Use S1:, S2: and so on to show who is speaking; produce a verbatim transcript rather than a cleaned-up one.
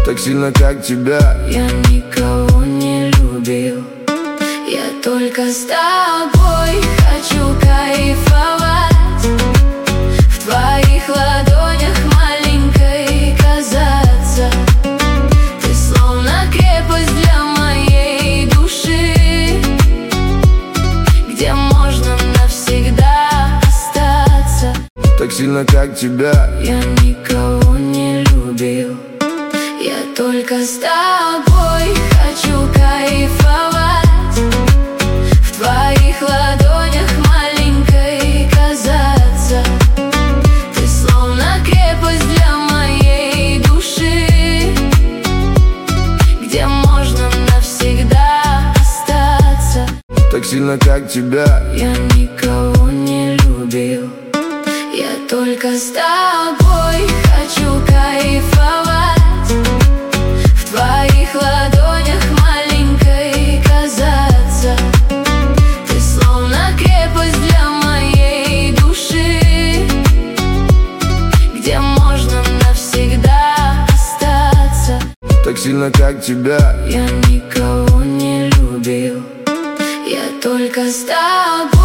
S1: так сильно, как тебя.
S2: Я никого не любил, я только с тобой хочу кайфовать, в твоих ладонях маленькой казаться. Ты словно крепость для моей души, где можно навсегда остаться.
S1: Так сильно, как тебя.
S2: Я никого не любил, я только с тобой хочу кайфовать, в твоих ладонях маленькой казаться. Ты словно крепость для моей души, где можно навсегда остаться.
S1: Так сильно, как тебя.
S2: Я никого не любил, я только с тобой хочу кайфовать, в твоих ладонях маленькой казаться. Ты словно крепость для моей души, где можно навсегда остаться.
S1: Так сильно, как тебя.
S2: Я никого не любил, я только с тобой